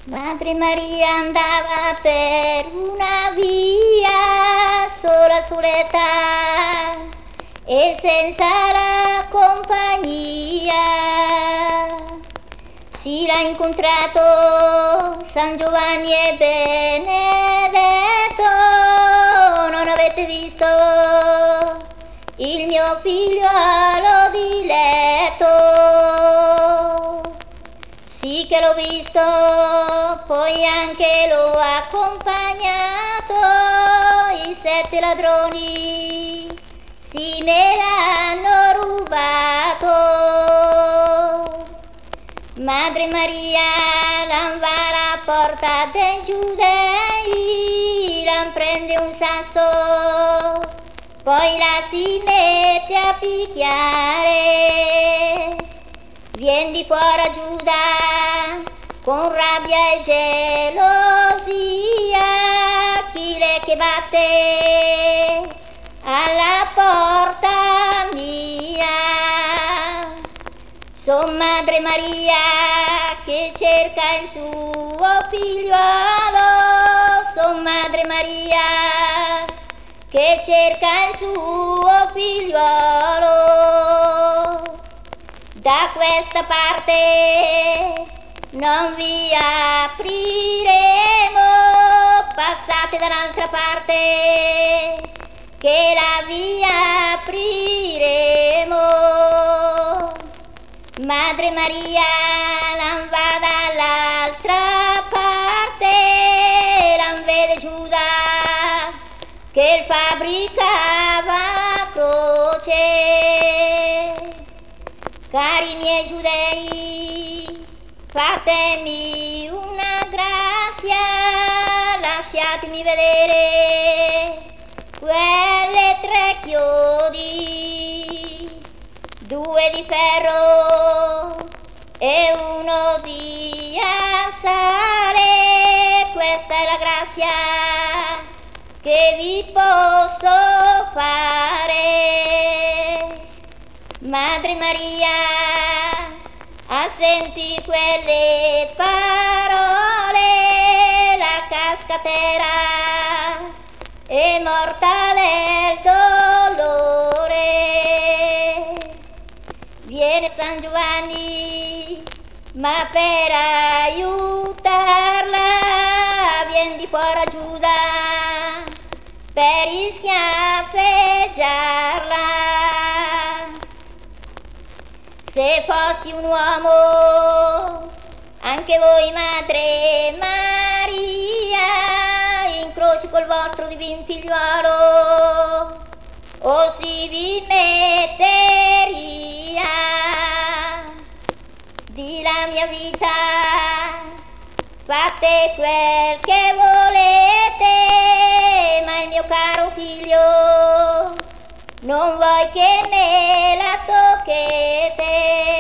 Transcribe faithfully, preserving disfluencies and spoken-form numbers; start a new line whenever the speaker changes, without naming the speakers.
Madre Maria andava per una via sola soletta e senza la compagnia. Si l'ha incontrato San Giovanni e Benedetto, non avete visto il mio figliuolo diletto? Sì che l'ho visto, poi anche l'ho accompagnato, i sette ladroni sì me l'hanno rubato. Madre Maria l'han va alla porta dei giudei, l'han prende un sasso, poi la si mette a picchiare. Vien di fuori Giuda con rabbia e gelosia, chi l'è che batte alla porta mia? Son Madre Maria che cerca il suo figliuolo, son Madre Maria che cerca il suo figliuolo. Da questa parte non vi apriremo, passate dall'altra parte che la vi apriremo. Madre Maria l'an va dall'altra parte, l'an vede Giuda che fabbricava la croce. Cari miei giudei, fatemi una grazia, lasciatemi vedere quelle tre chiodi, due di ferro e uno di assale. Questa è la grazia che vi posso fare. Madre Maria, a senti quelle parole, la cascatera è mortale il dolore. Viene San Giovanni, ma per aiutarla, vien di fuori Giuda per schiaffeggiarla. Se fosti un uomo, anche voi Madre Maria, in croce col vostro divin figliuolo, o si vi metteria. Di la mia vita fate quel che volete, ma il mio caro figlio non vuoi che me la tocchete.